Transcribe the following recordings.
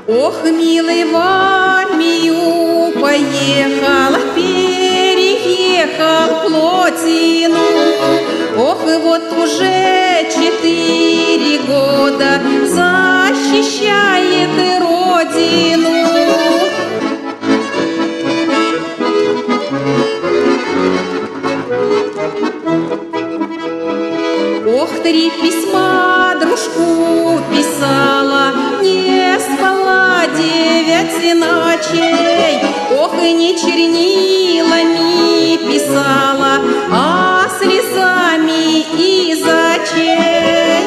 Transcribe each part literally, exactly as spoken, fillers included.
Ох, милый, в армию поехал, переехал плотину. Ох, и вот уже четыре года защищает родину. Ох, три письма дружку писала, не спала девять ночей. Ох, и не чернилами писала, а слезами из очей.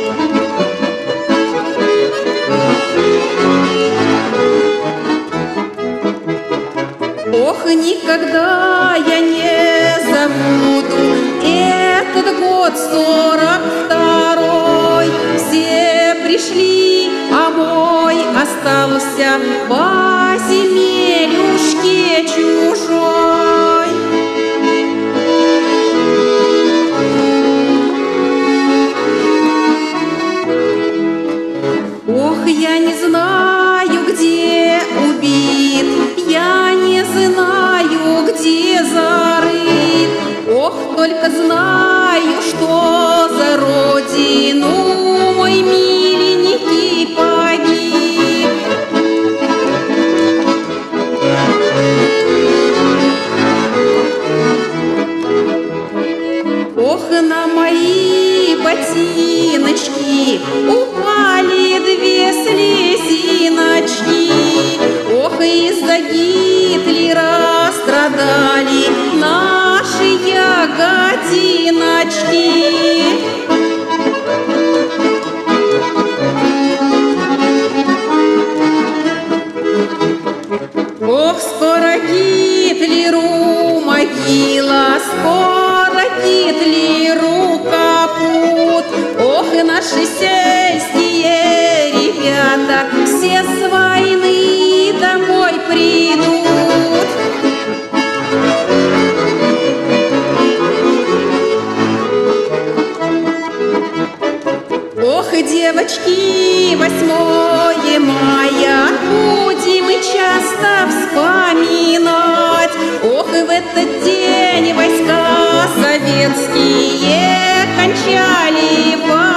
Ох, никогда я не забуду этот год сорок второй. Все пришли, а мой остался по земелюшке чужой. Ох, я не знаю, где убит, я не знаю, где зарыт. Ох, только знаю, что за родину мой миленький погиб. Ох, на мои ботиночки упали две слезиночки. Ох, из-за Гитлера страдали наши ягодиночки. Ох, скоро Гитлеру могила, скоро Гитлеру капут. Ох, и наши сельские ребята все с войны домой придут. Ох, девочки, восьмое мая будем мы часто вспоминать. Ох, и в этот день войска советские кончали войну.